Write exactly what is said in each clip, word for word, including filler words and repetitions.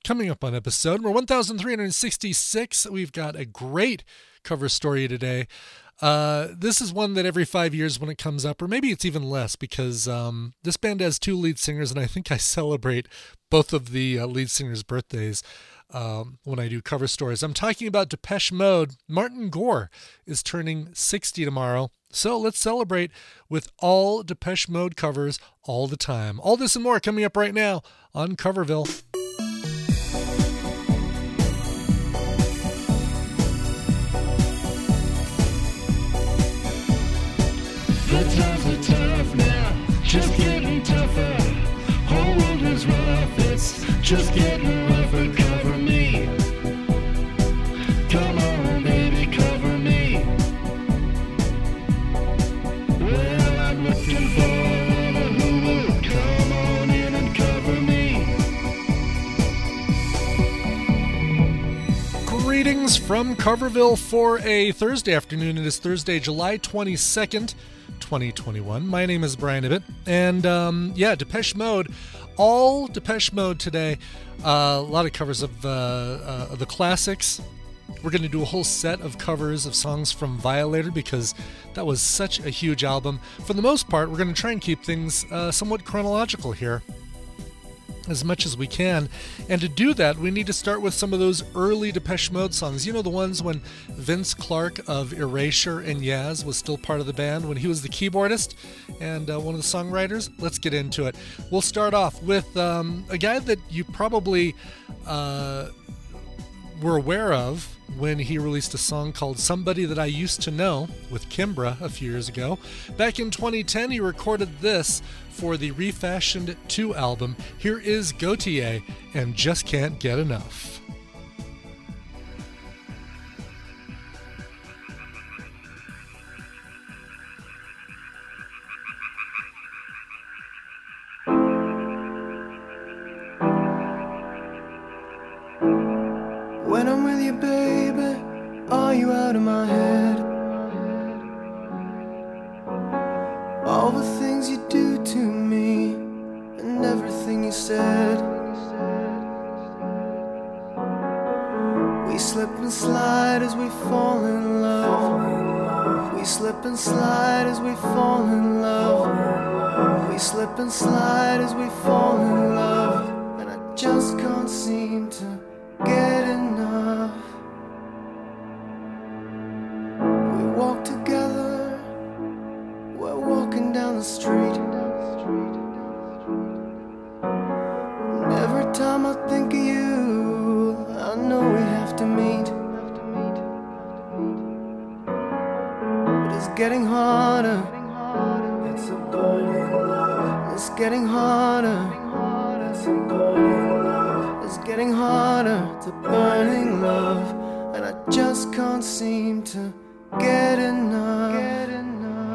Coming up on episode number one thousand three hundred sixty-six, we've got a great cover story today. Uh, this is one that every five years when it comes up, or maybe it's even less, because um, this band has two lead singers, and I think I celebrate both of the uh, lead singers' birthdays um, when I do cover stories. I'm talking about Depeche Mode. Martin Gore is turning sixty tomorrow, so let's celebrate with all Depeche Mode covers all the time. All this and more coming up right now on Coverville. The times are tough now, just getting tougher. Whole world is rough, it's just getting rougher. Cover me, come on baby, cover me. Well, I'm looking for a lover who will come on in and cover me. Greetings from Coverville for a Thursday afternoon. It is Thursday, July twenty-second. twenty twenty-one. My name is Brian Ibbett, and um, yeah, Depeche Mode, all Depeche Mode today. Uh, a lot of covers of uh, uh, the classics. We're going to do a whole set of covers of songs from Violator because that was such a huge album. For the most part, we're going to try and keep things uh, somewhat chronological here, as much as we can. And to do that, we need to start with some of those early Depeche Mode songs. You know, the ones when Vince Clarke of Erasure and Yaz was still part of the band, when he was the keyboardist and uh, one of the songwriters. Let's get into it. We'll start off with um, a guy that you probably uh, were aware of when he released a song called Somebody That I Used to Know with Kimbra a few years ago. Back in twenty ten, he recorded this for the Refashioned two album. Here is Gautier and Just Can't Get Enough. When I'm with you, baby, are you out of my head? All the things you do to me and everything you said. We slip and slide as we fall in love. We slip and slide as we fall in love. We slip and slide as we fall in love. And I just can't seem to get enough. We walk together, we're walking down the street, and every time I think of you, I know we have to meet. But it's getting harder, it's a burning love. It's getting harder, it's a burning love. It's getting harder to burning love, and I just can't seem to get enough. Get enough.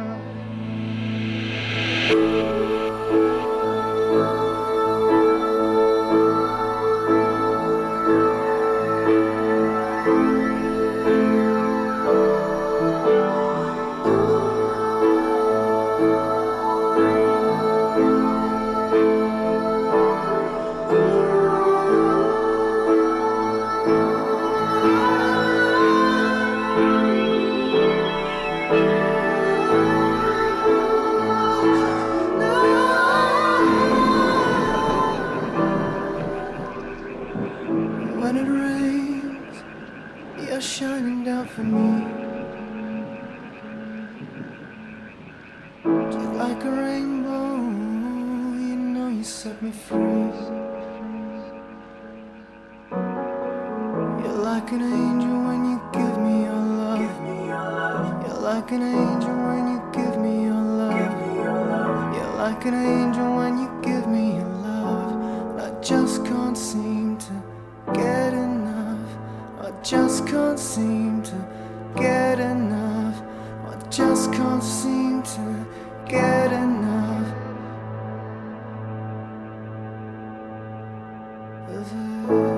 When it rains, you're shining down for me, just like a rainbow. You know you set me free. You're like an angel when you give me your love. Give me your love. You're like an angel when you give me your love. Give me your love. You're like an angel when you give me your love. And I just can't seem to get enough. I just can't seem to get enough. I just can't seem to get enough of it.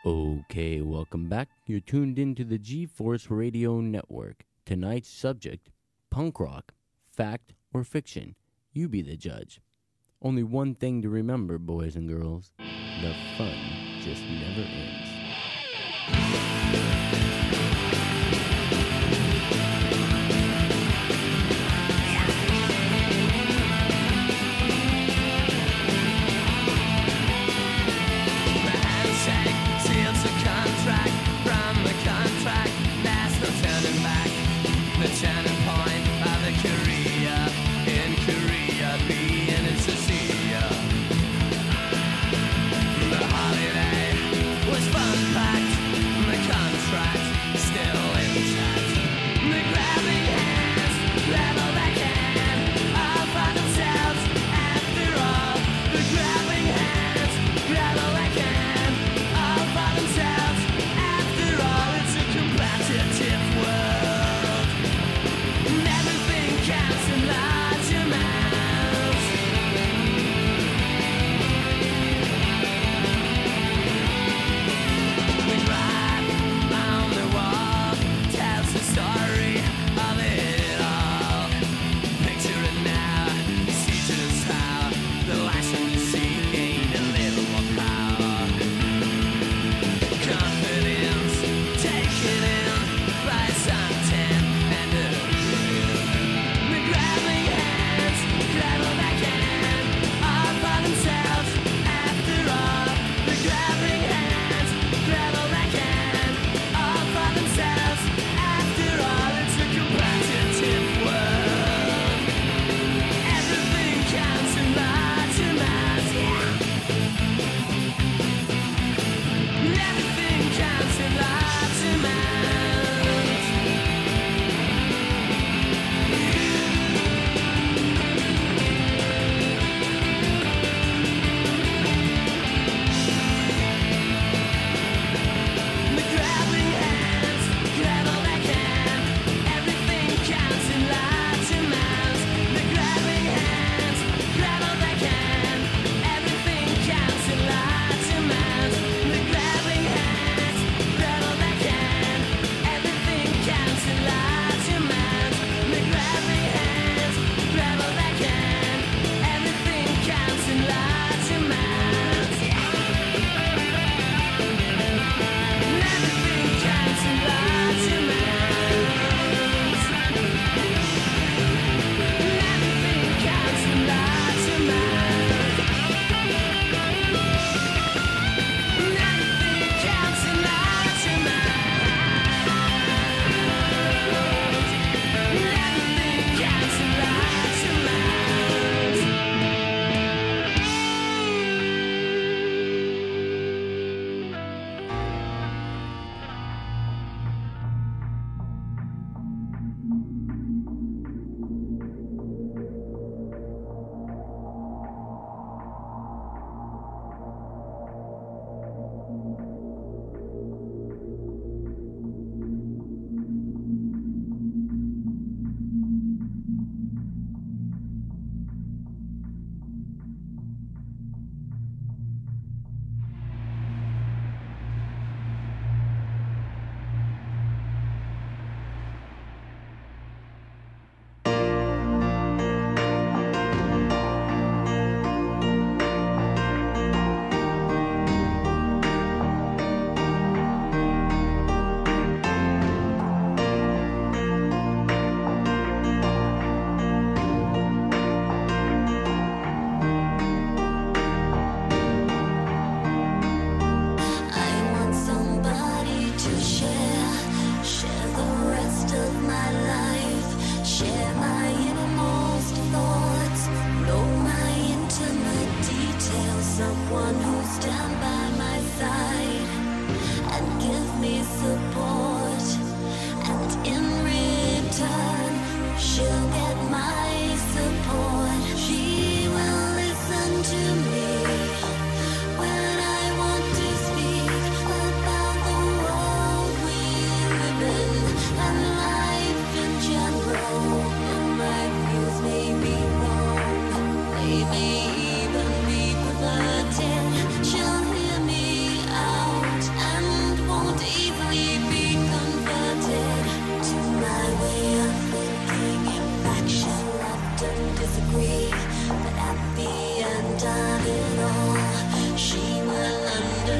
Okay, welcome back. You're tuned into the G-Force Radio Network. Tonight's subject, punk rock, fact or fiction. You be the judge. Only one thing to remember, boys and girls. The fun just never ends. The turning point of the career in Korea, being in Cecilia. The holiday was fun packed, the contract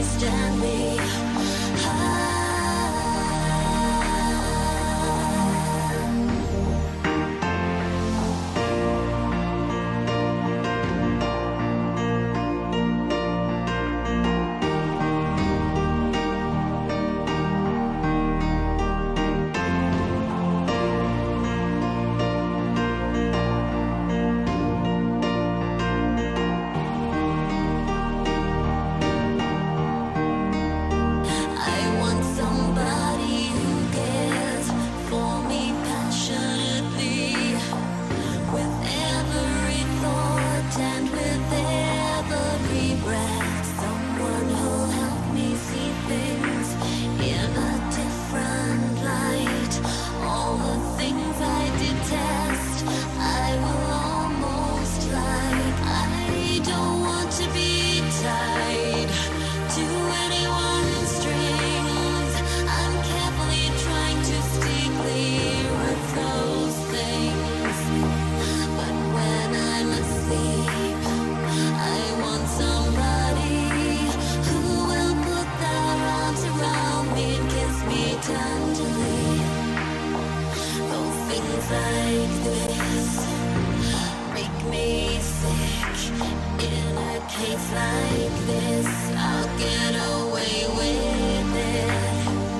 stand me high. I want somebody who cares for me passionately, with every thought and with every breath. Someone who'll help me see things in a different light. All the things I detest, I will almost like. I don't want to be tied to anyone's strings. I'm carefully trying to stay clear of those things. But when I'm asleep, I want somebody who will put their arms around me and kiss me tenderly. Those things like this make me sick. In a case like this, I'll get away with it.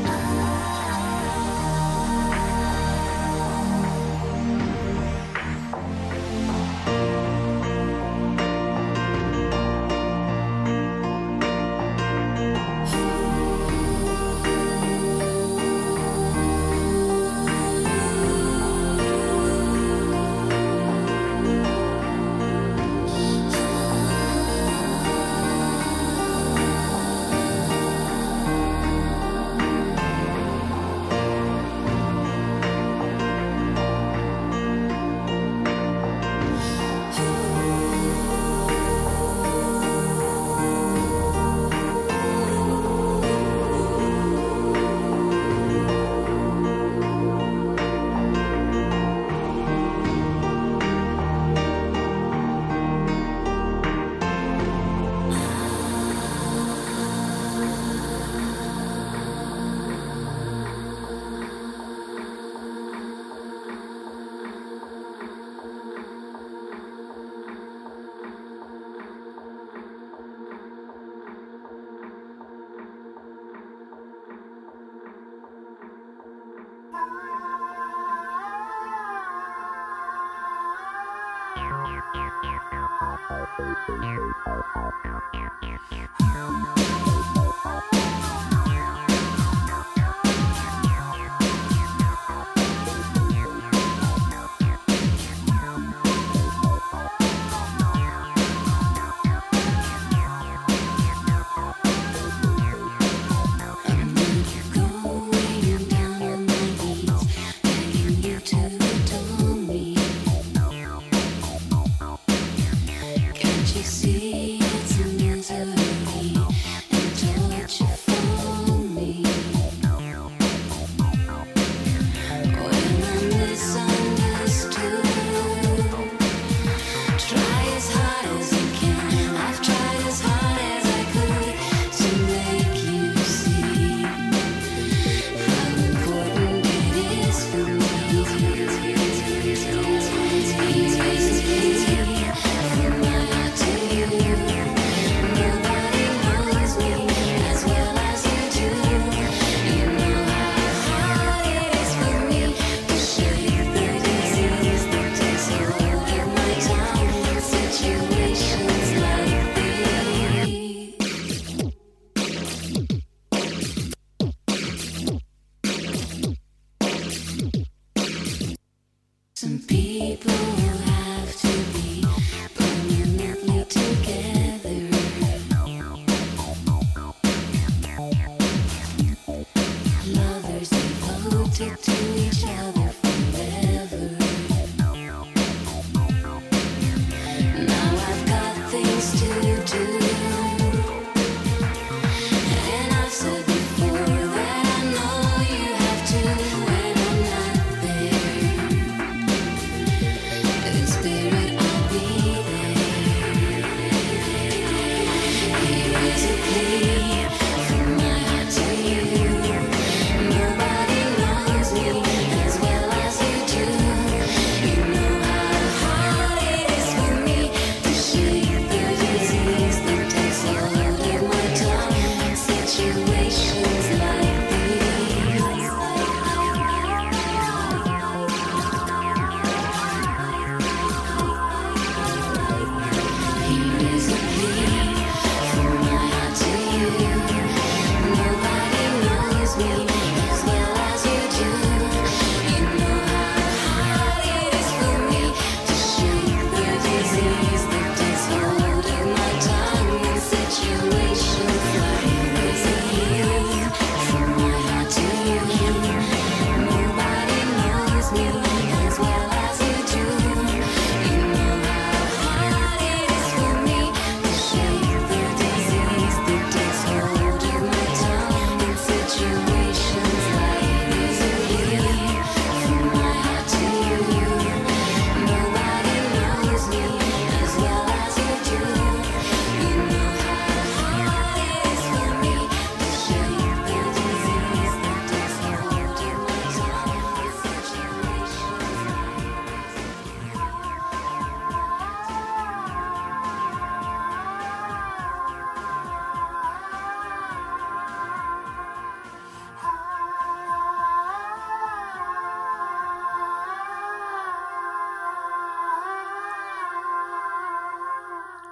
Going down on my knees, begging you to adore me. Can't you see it's a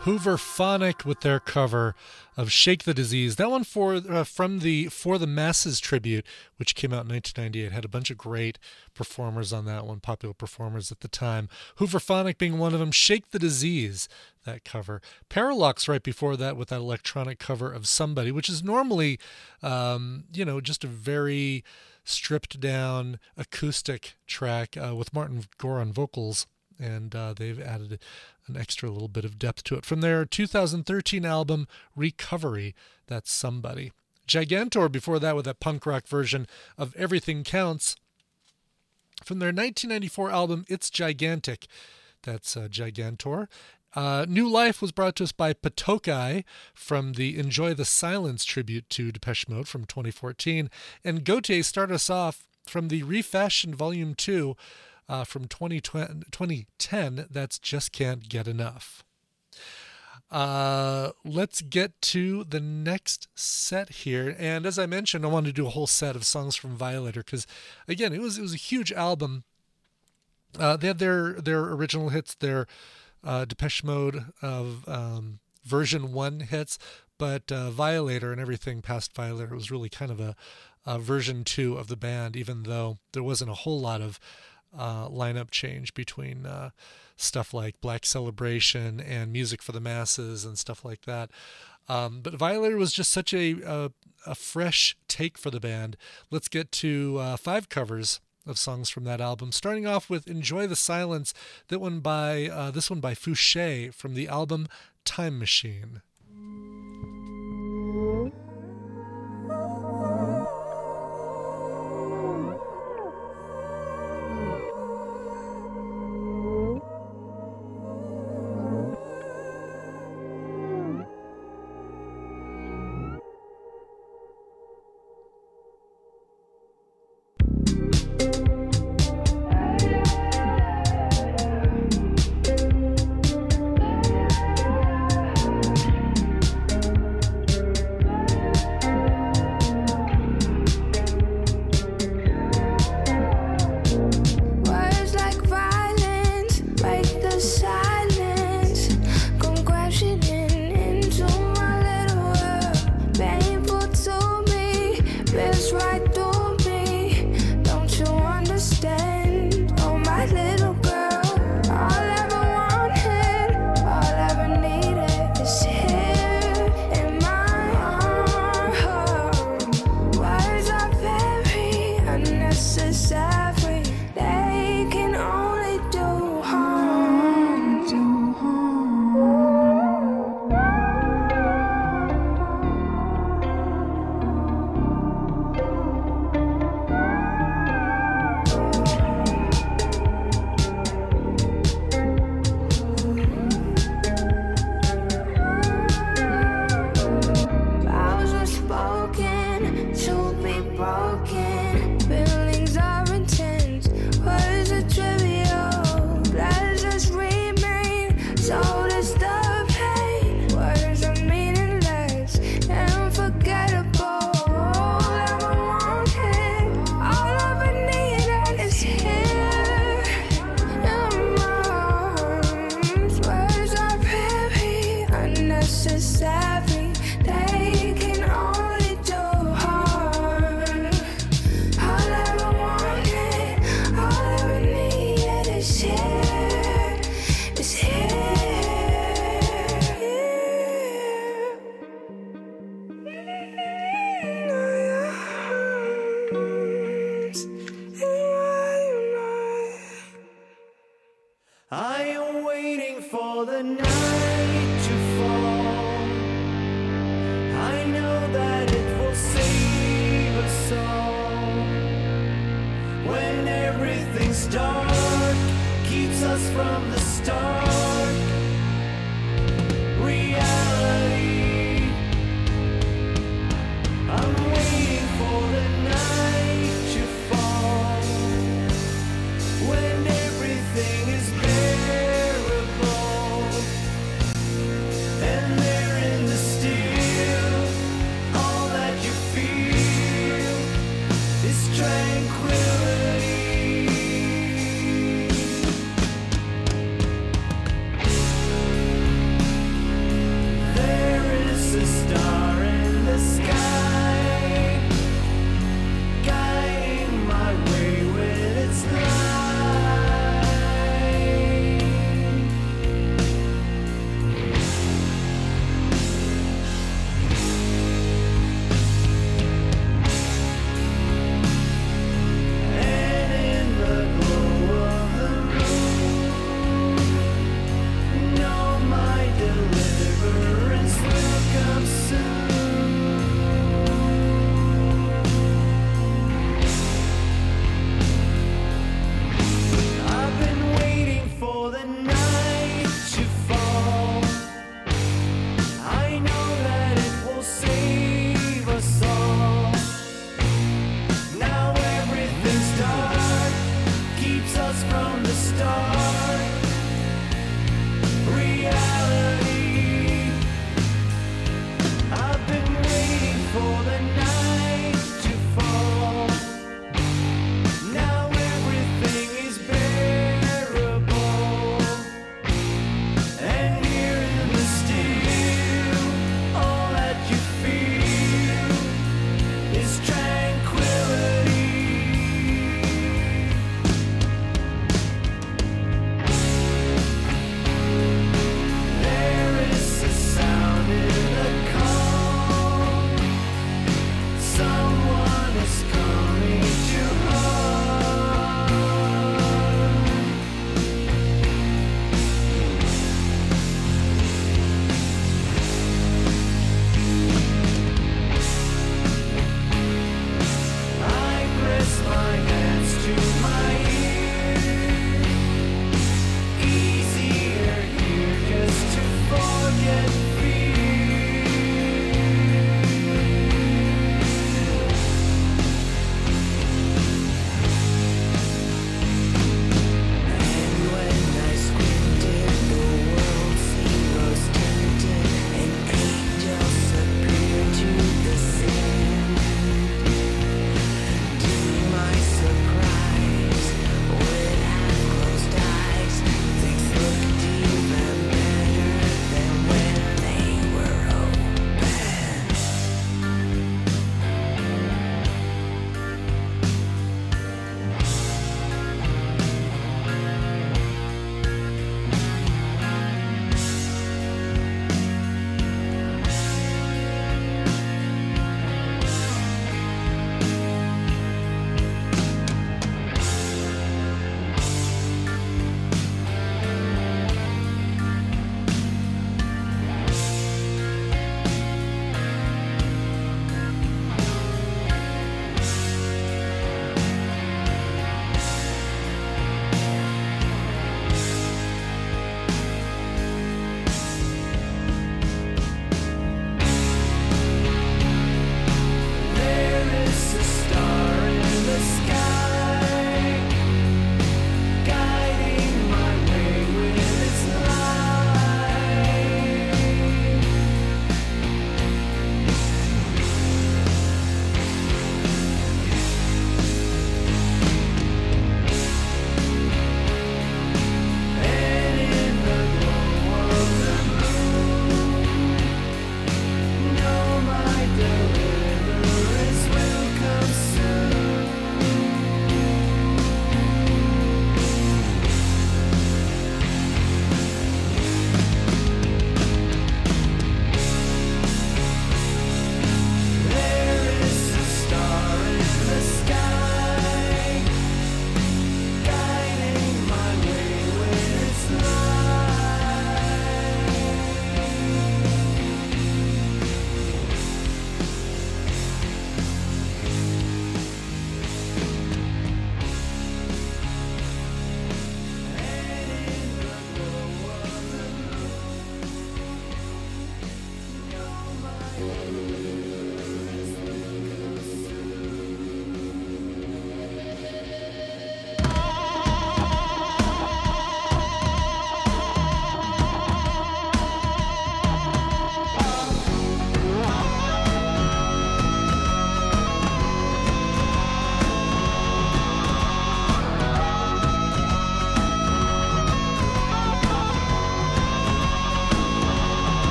Hooverphonic with their cover of Shake the Disease. That one for uh, from the For the Masses tribute, which came out in nineteen ninety-eight. Had a bunch of great performers on that one, popular performers at the time. Hooverphonic being one of them. Shake the Disease, that cover. Parallax right before that with that electronic cover of Somebody, which is normally, um, you know, just a very stripped down acoustic track uh, with Martin Gore on vocals. And uh, they've added an extra little bit of depth to it. From their two thousand thirteen album, Recovery, that's Somebody. Gigantor before that with that punk rock version of Everything Counts. From their nineteen ninety-four album, It's Gigantic, that's uh, Gigantor. Uh, New Life was brought to us by Patokai from the Enjoy the Silence tribute to Depeche Mode from twenty fourteen. And Gautier started us off from the Refashioned Volume two, Uh, from twenty ten, that's Just Can't Get Enough. Uh, let's get to the next set here. And as I mentioned, I wanted to do a whole set of songs from Violator because, again, it was it was a huge album. Uh, they had their, their original hits, their uh, Depeche Mode of um, version one hits, but uh, Violator and everything past Violator was really kind of a, a version two of the band, even though there wasn't a whole lot of Uh, lineup change between uh, stuff like Black Celebration and Music for the Masses and stuff like that. Um, but Violator was just such a, a a fresh take for the band. Let's get to uh, five covers of songs from that album, starting off with Enjoy the Silence. That one by uh, this one by Fouché from the album Time Machine. Thank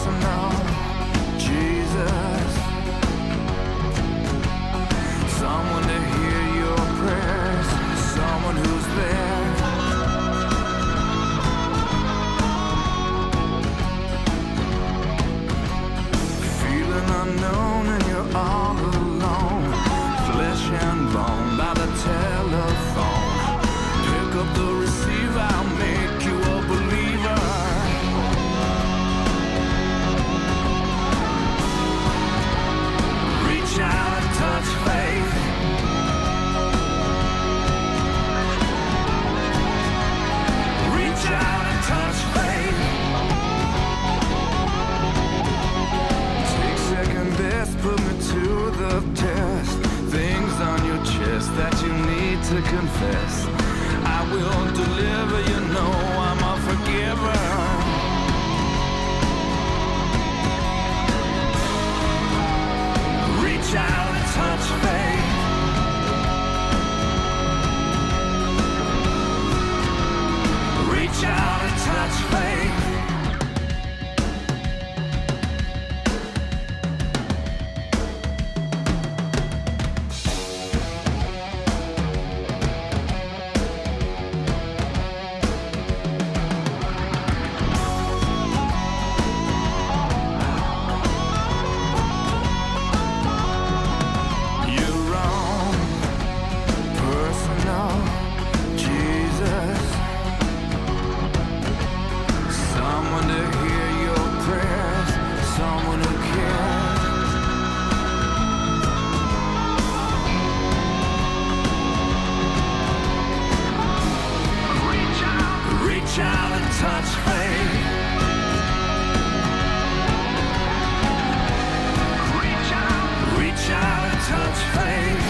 personal Jesus. Someone to hear your prayers, someone who's there. Feeling unknown and you're all alone, flesh and bone by the telephone. Pick up the receiver, I'll make you a believer. Reach out and touch faith. Reach out and touch faith. Take second best, put me to the test. Things on your chest that you need to confess. I will deliver, you know I'm a forgiver. Reach out and touch faith. Reach out and touch faith. Your own personal Jesus. Someone to hear your prayers, someone who cares. Reach out, reach out and touch faith. Reach out, reach out and touch faith.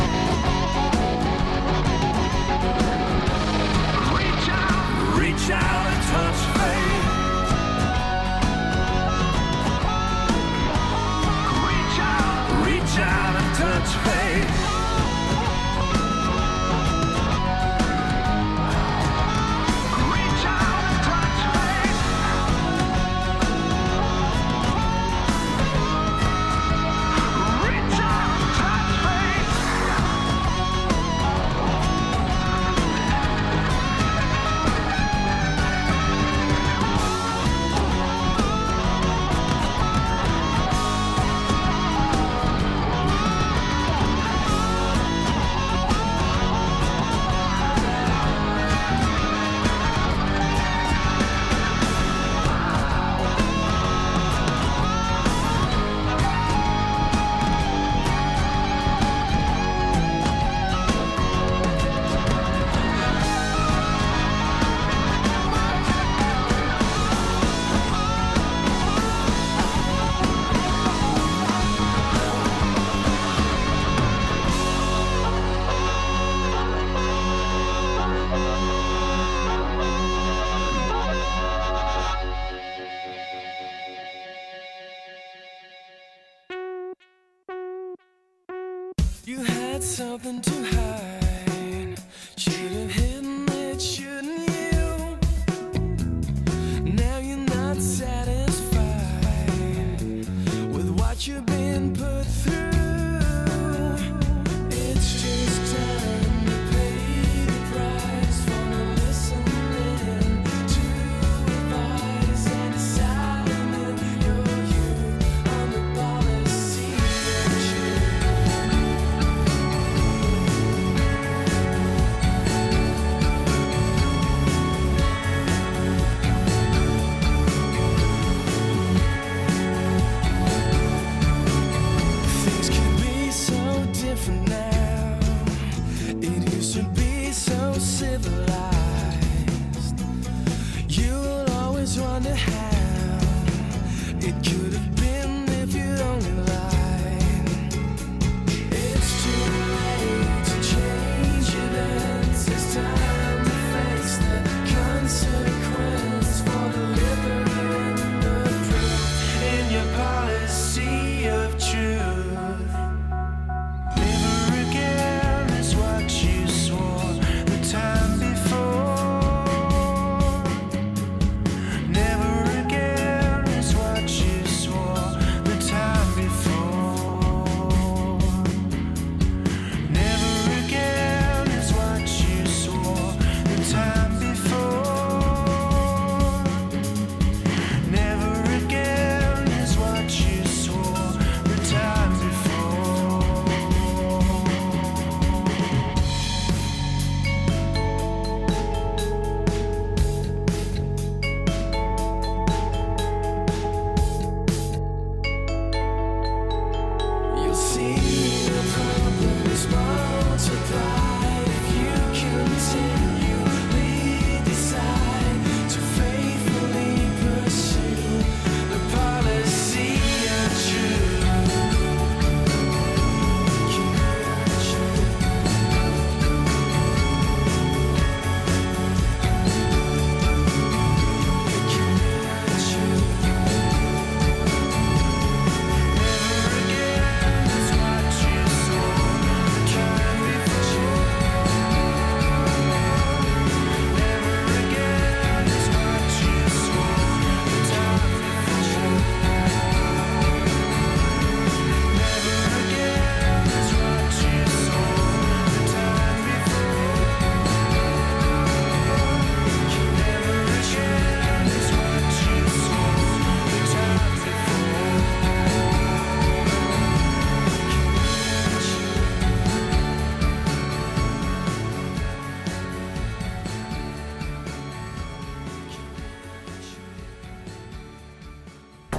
Reach out, reach out and touch faith. Reach out, reach out and touch faith. Reach out and touch faith. Reach out and touch faith. You had something to hide. Should have hidden it, shouldn't you? Now you're not satisfied with what you've been put through. It's just time to pay the price for not listening to advice and deciding in your youth on the policy that you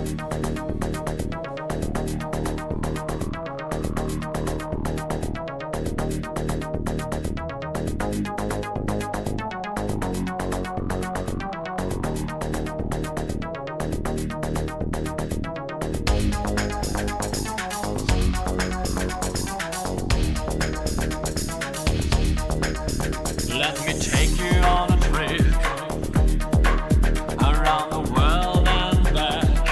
Let me take you on a trip around the world and back.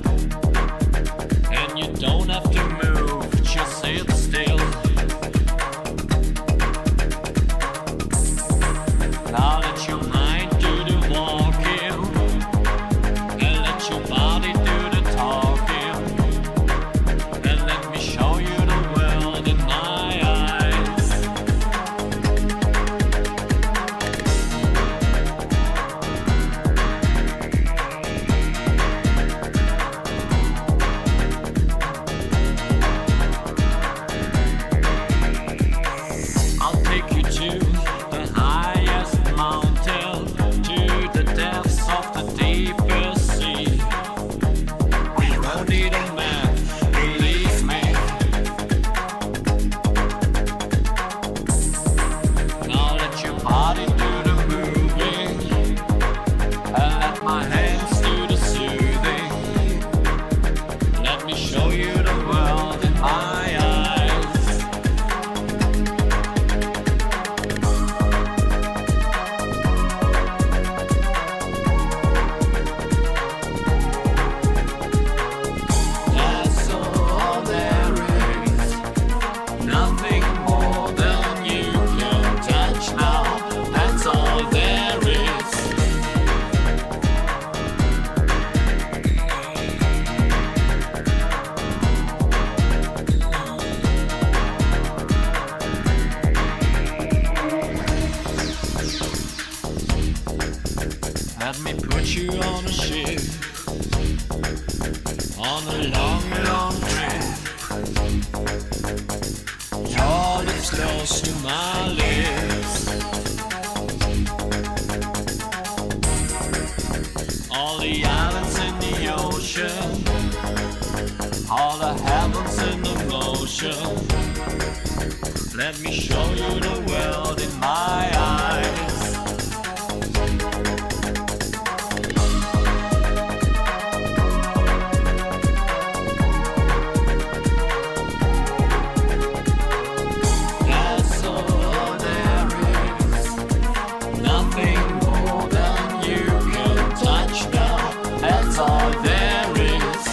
And you don't have to move, just sit still. Now let your mind do the walking, and let your body do the talking. And let me show you the world in my eyes. I'll take you to the highest mountain, to the depths of the deepest sea. We won't need a map, believe me. Now let your body do the moving, and let my hands do the soothing. Let me show you the world in my eyes. That's all there is. Nothing more than you can touch now. That's all there is. Let me put you on a ship, on a long, long trip. Your lips close to my lips. All the islands in the ocean, all the heavens in the motion. Let me show you the world in my eyes. That's all there is. Nothing more than you can touch now. That's all there is.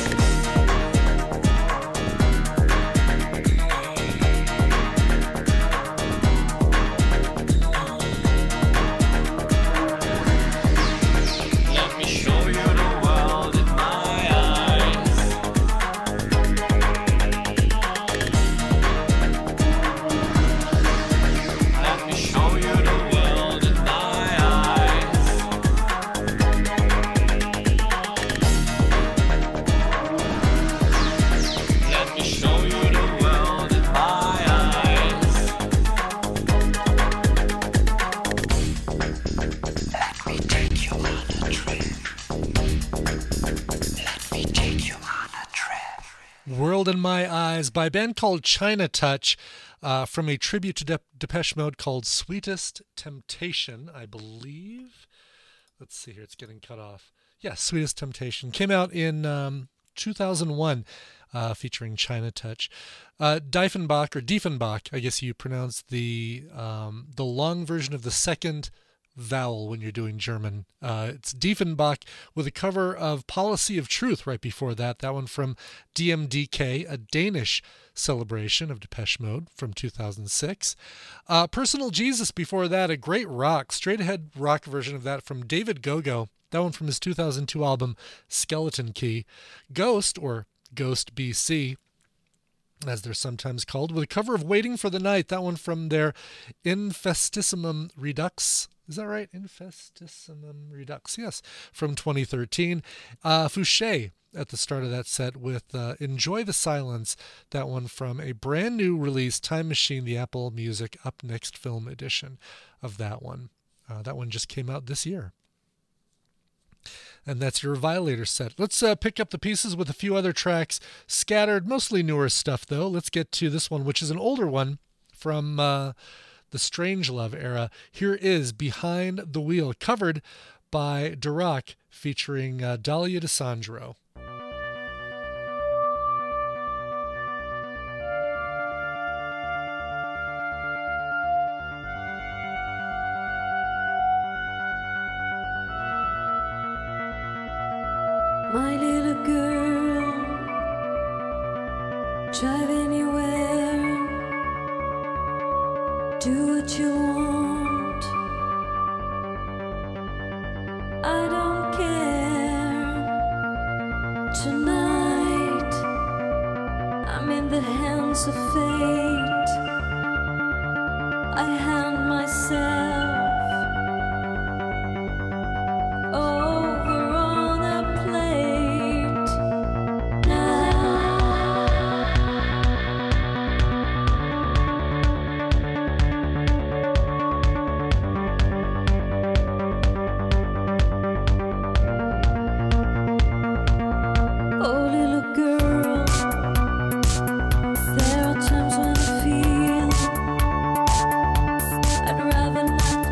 Let me show you the world in my eyes. Let me show you the world in my eyes. Let me show you the world in my eyes. Let me take you on a trip. Let me take you on a trip. World in My Eyes by a band called China Touch, uh, from a tribute to De- Depeche Mode called Sweetest Temptation, I believe. Let's see here, it's getting cut off. Yeah, Sweetest Temptation. Came out in um, two thousand one, uh, featuring China Touch. Uh, Diefenbach, or Diefenbach, I guess you pronounce the um, the long version of the second vowel when you're doing German. Uh, it's Diefenbach with a cover of Policy of Truth right before that. That one from D M D K, a Danish celebration of Depeche Mode from two thousand six. Uh, Personal Jesus before that, a great rock, straight ahead rock version of that from David Gogo. That one from his two thousand two album Skeleton Key. Ghost, or Ghost B C, as they're sometimes called, with a cover of Waiting for the Night. That one from their Infestissimum Redux. Is that right? Infestissimum Redux. Yes, from twenty thirteen. Uh, Fouché at the start of that set with uh, Enjoy the Silence. That one from a brand new release, Time Machine, the Apple Music Up Next Film edition of that one. Uh, that one just came out this year. And that's your Violator set. Let's uh, pick up the pieces with a few other tracks scattered, mostly newer stuff, though. Let's get to this one, which is an older one from uh, the Strangelove era. Here is Behind the Wheel, covered by Duroc, featuring uh, Dalia DeSandro. My little girl, drive anywhere, do what you want. I don't care. Tonight, I'm in the hands of fate. I hand myself over on a plate now. Oh, little girl, there are times when I feel I'd rather not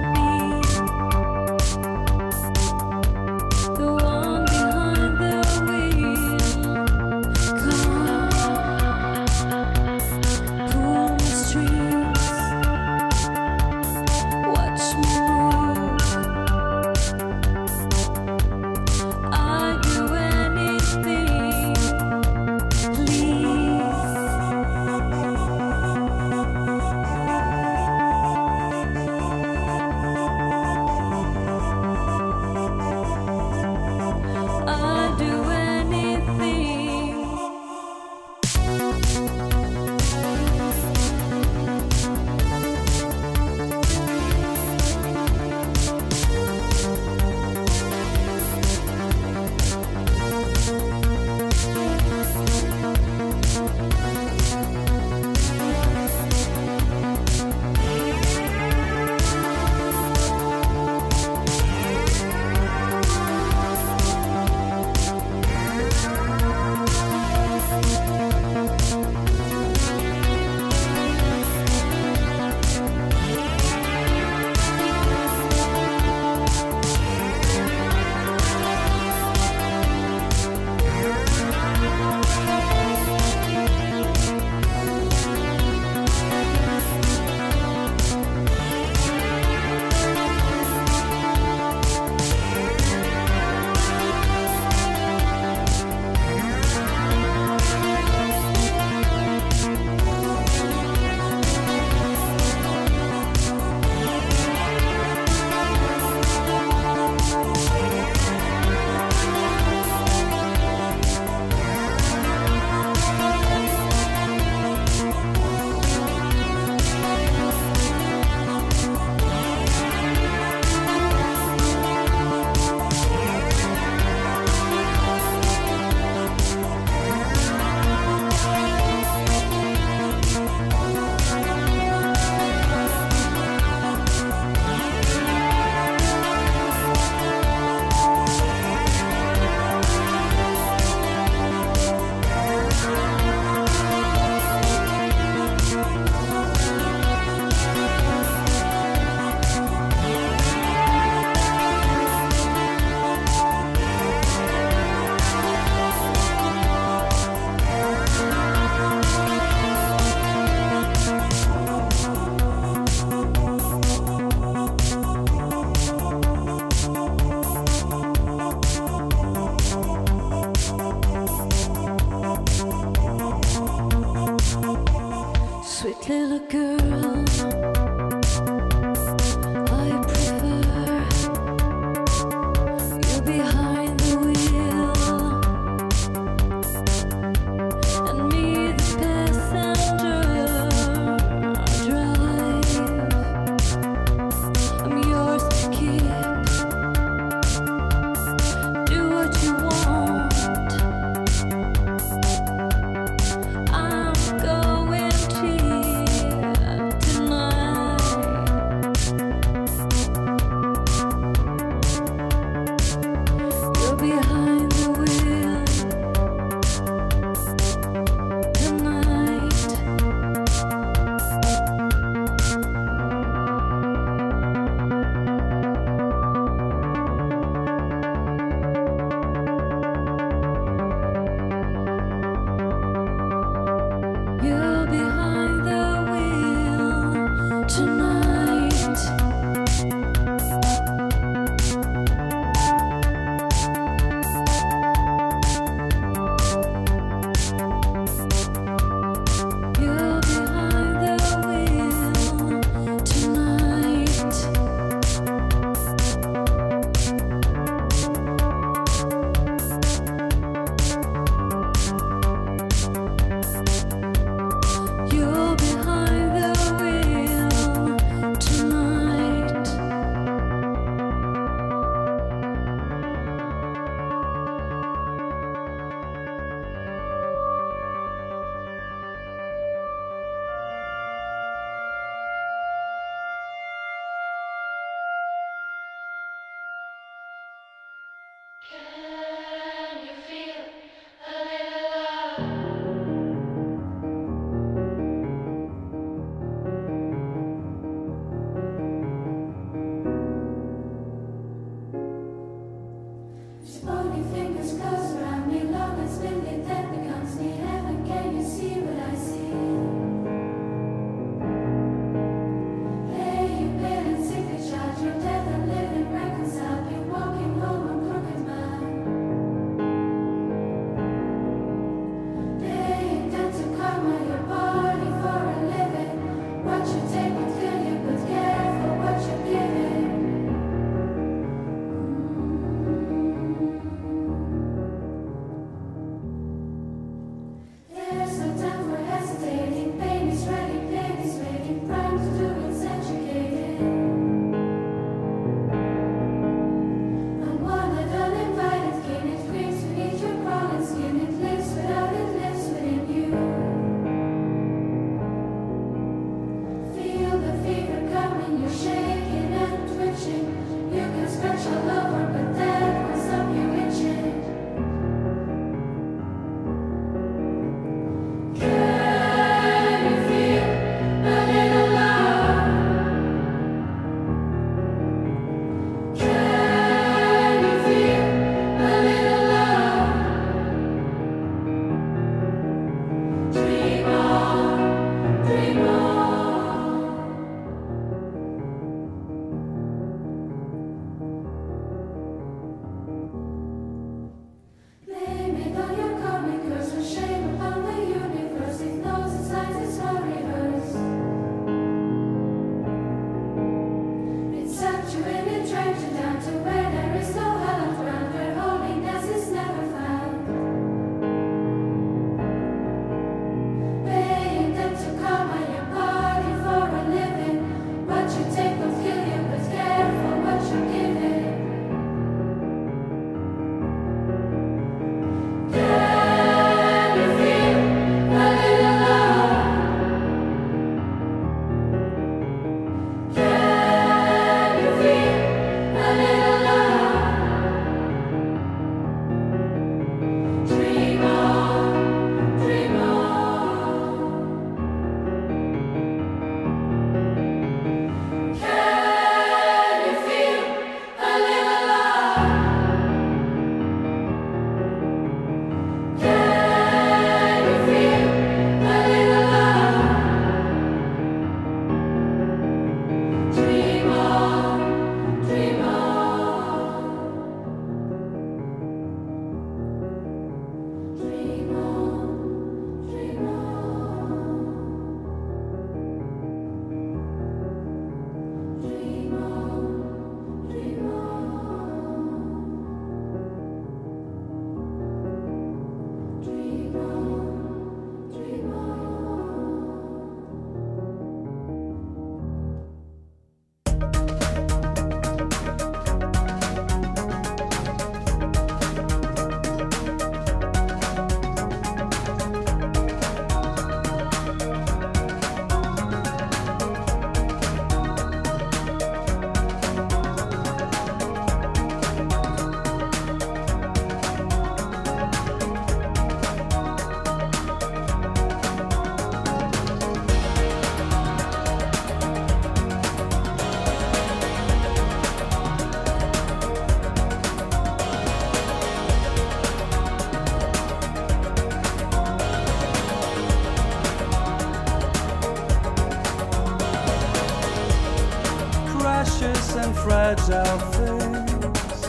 and fragile things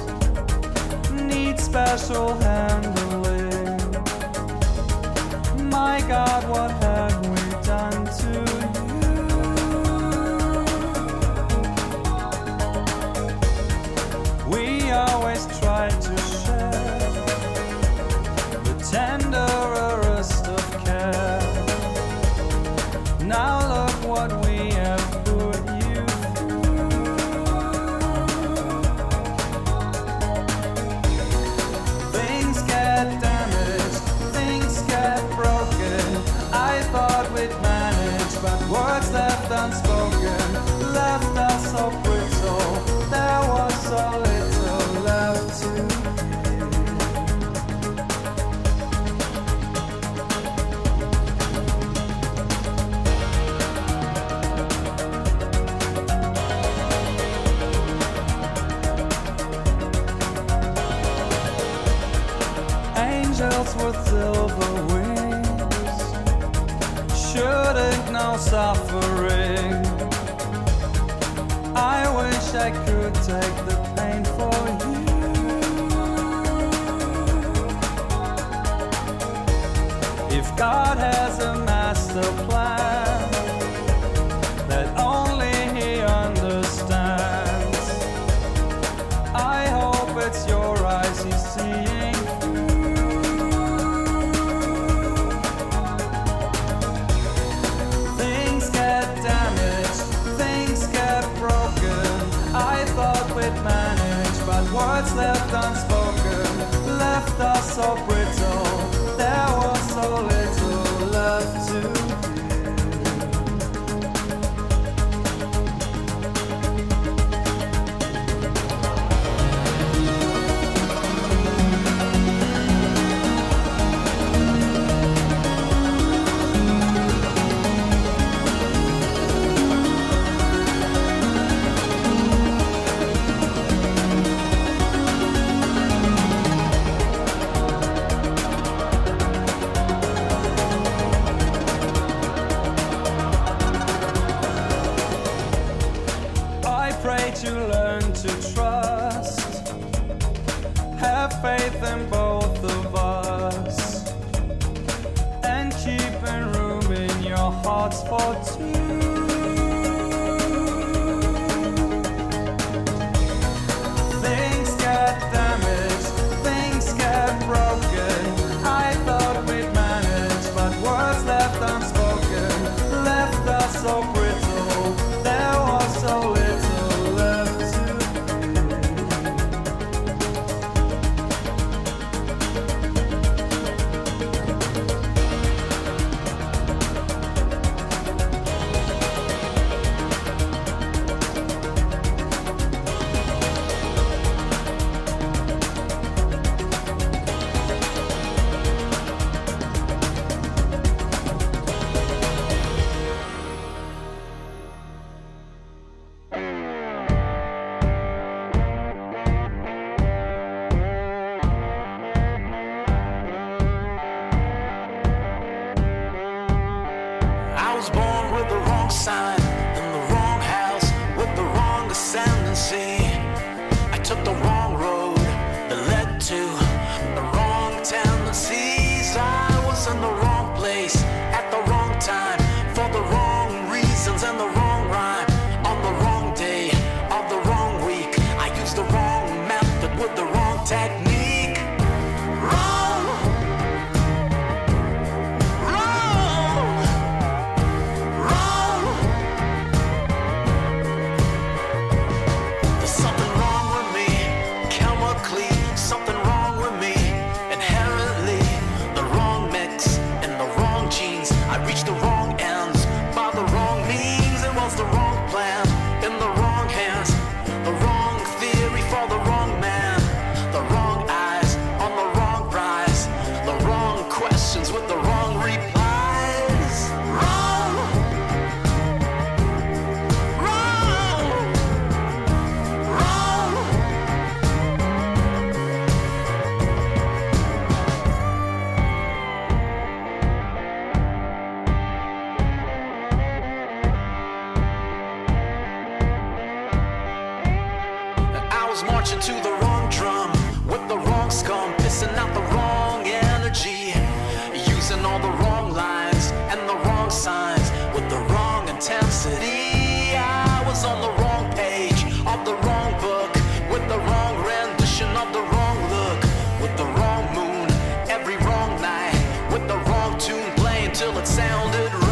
need special handling. My God, what have we done to you? We always try to share the tenderest of care. Now look what we have put you through. Things get damaged, things get broken. I thought we'd manage, but words left unspoken left us so brittle. There was so little left to no suffering. I wish I could take the pain for you. If God has a master plan that only He understands, I hope it's your eyes He's seeing through. Things get damaged, things get broken. I thought we'd manage, but words left unspoken left us so brittle. There was so little left to to learn to trust. Have faith in both of us, and keeping room in your hearts for two. Things get damaged, things get broken. I thought we'd manage, but words left unspoken left us so brittle. There was so little. Marching to the wrong drum with the wrong scum, pissing out the wrong energy, using all the wrong lines and the wrong signs with the wrong intensity. I was on the wrong page of the wrong book with the wrong rendition of the wrong look, with the wrong moon every wrong night, with the wrong tune playing till it sounded right.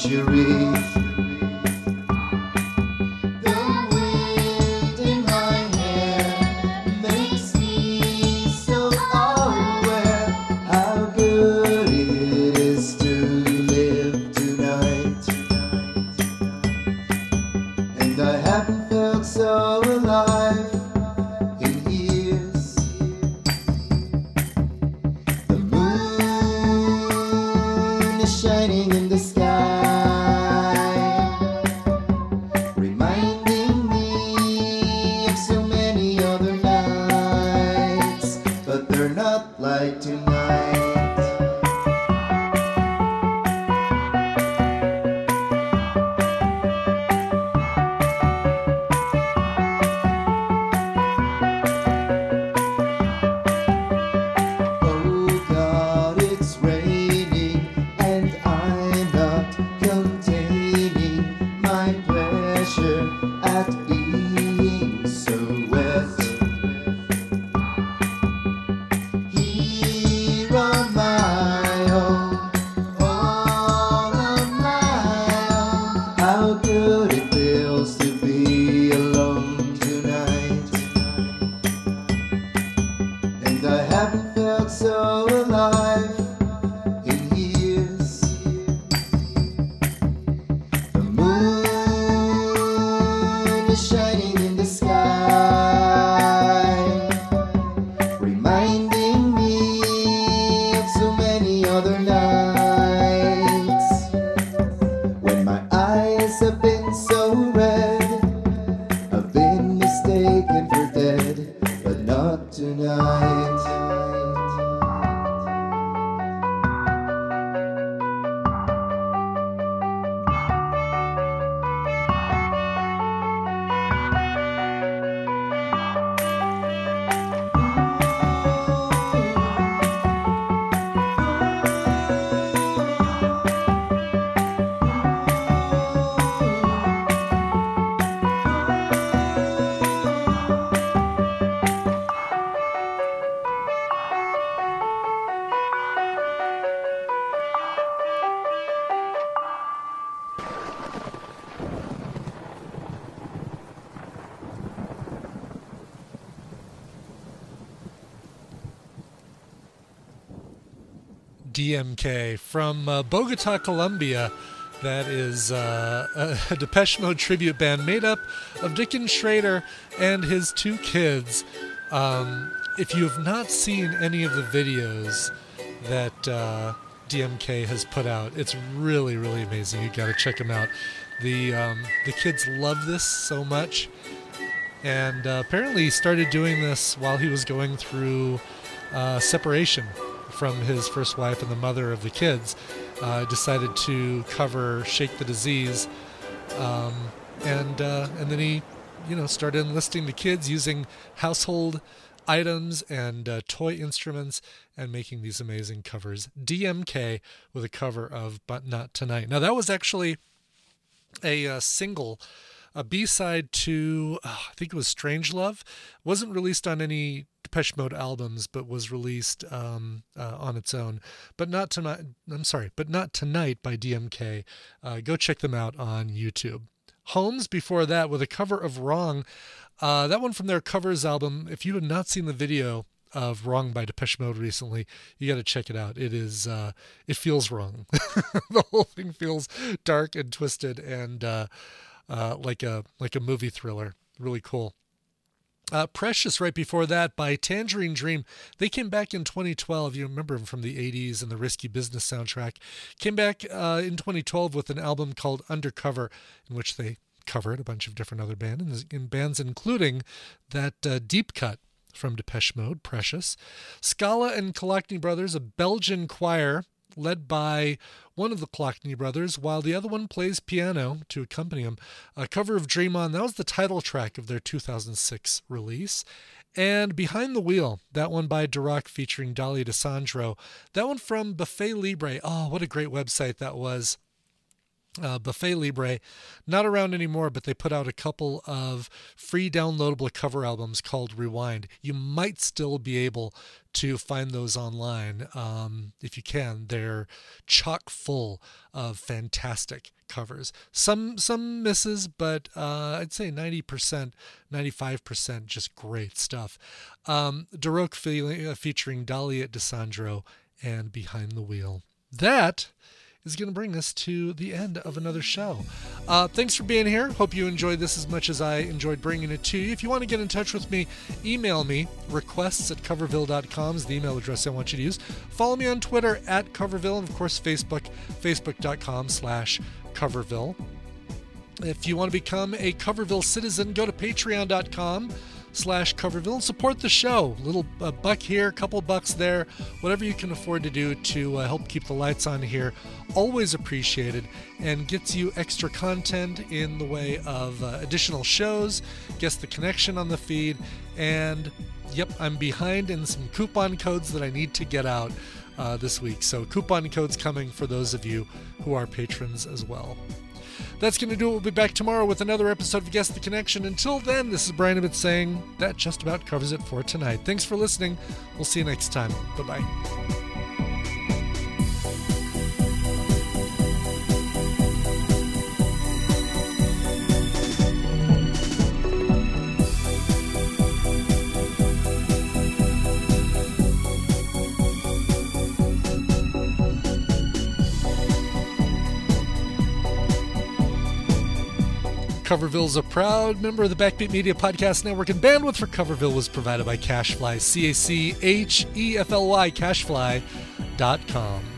luxury. The wind in my hair makes me so aware how good it is to live tonight. And I haven't felt so alive in years. The moon is shining in the sky, reminding me of so many other nights, but they're not like tonight. Oh God, it's raining, and I'm not containing my pleasure at being so wet. Here on my own, all on my own, how good it feels to be alone tonight. And I haven't felt so alive in years. The moon is shining in the sky, reminding me of so many other nights when my eyes have been so red, I've been mistaken for dead, but not tonight. D M K from uh, Bogota, Colombia. That is uh, a Depeche Mode tribute band made up of Dickon Schrader and his two kids. Um, if you have not seen any of the videos that uh, D M K has put out, it's really, really amazing. You got to check them out. The um, the kids love this so much, and uh, apparently he started doing this while he was going through uh, separation from his first wife and the mother of the kids. Uh, decided to cover "Shake the Disease," um, and uh, and then he, you know, started enlisting the kids using household items and uh, toy instruments and making these amazing covers. D M K with a cover of "But Not Tonight." Now that was actually a uh, single, a B-side to uh, I think it was "Strangelove." Wasn't released on any Depeche Mode albums, but was released um, uh, on its own. But not tonight. I'm sorry, but not tonight by D M K. Uh, go check them out on YouTube. Holmes before that with a cover of "Wrong." Uh, that one from their covers album. If you have not seen the video of "Wrong" by Depeche Mode recently, you got to check it out. It is. Uh, it feels wrong. The whole thing feels dark and twisted and uh, uh, like a like a movie thriller. Really cool. Uh, Precious right before that by Tangerine Dream. They came back in twenty twelve. You remember them from the eighties and the Risky Business soundtrack. Came back uh, in twenty twelve with an album called Undercover, in which they covered a bunch of different other bands, in bands including that uh, Deep Cut from Depeche Mode, Precious. Scala and Kolakny Brothers, a Belgian choir led by one of the Kolakny brothers, while the other one plays piano to accompany him. A cover of "Dream On," that was the title track of their two thousand six release. And "Behind the Wheel," that one by Dirac featuring Dalia DeSandro. That one from Buffet Libre. Oh, what a great website that was. Uh, Buffet Libre, not around anymore, but they put out a couple of free downloadable cover albums called Rewind. You might still be able to find those online um, if you can. They're chock full of fantastic covers. Some some misses, but uh, I'd say ninety percent, ninety-five percent just great stuff. Um, Daroque fe- uh, featuring Dahlia DeSandro and Behind the Wheel. That is going to bring us to the end of another show. Uh, thanks for being here. Hope you enjoyed this as much as I enjoyed bringing it to you. If you want to get in touch with me, email me. Requests at coverville dot com is the email address I want you to use. Follow me on Twitter at Coverville, and of course Facebook, facebook.com slash Coverville. If you want to become a Coverville citizen, go to patreon.com slash Coverville and support the show. A little a buck here, a couple bucks there, whatever you can afford to do to uh, help keep the lights on here. Always appreciated, and gets you extra content in the way of uh, additional shows, gets the connection on the feed, and yep, I'm behind in some coupon codes that I need to get out uh, this week. So coupon codes coming for those of you who are patrons as well. That's going to do it. We'll be back tomorrow with another episode of Guess the Connection. Until then, this is Brian Ibbott saying that just about covers it for tonight. Thanks for listening. We'll see you next time. Bye-bye. Coverville is a proud member of the Backbeat Media Podcast Network, and bandwidth for Coverville was provided by Cashfly, C A C H E F L Y, cashfly dot com.